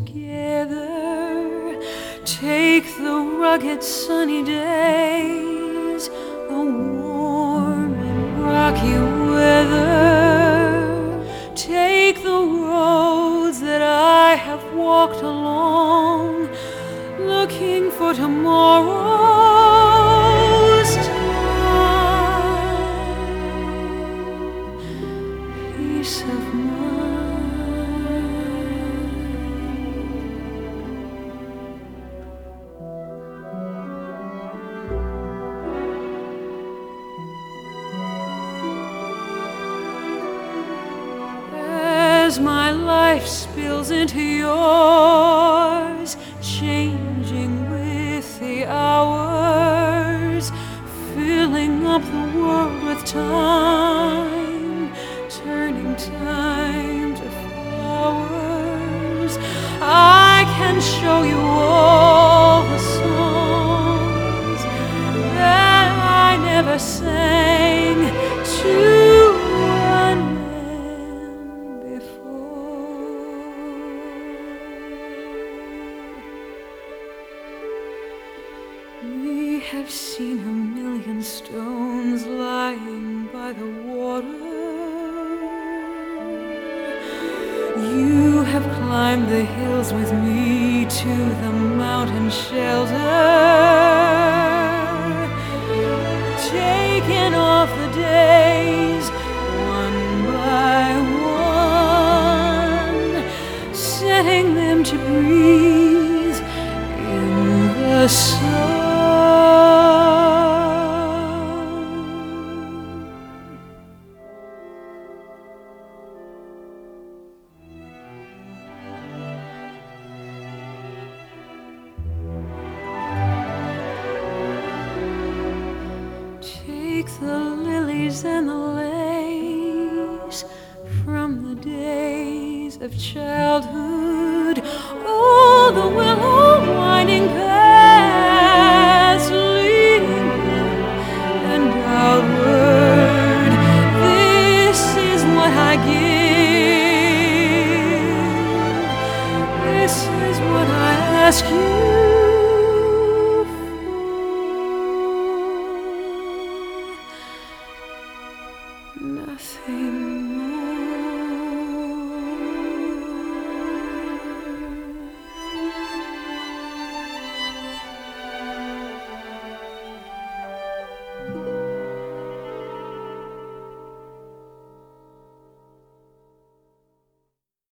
together. Take the rugged sunny days, the warm and rocky weather. Take the roads that I have walked along, looking for tomorrow's time, peace of mind. As my life spills into yours, changing with the hours, filling up the world with time, turning time to flowers. I can show you all the songs that I never sang to we have seen a million stones lying by the water. You have climbed the hills with me to the mountain shelter, taken off the days one by one, setting them to breathe in the sun. Take the lilies and the lace from the days of childhood, all the willow winding paths leading in and outward. This is what I give, this is what I ask you. Nothing more.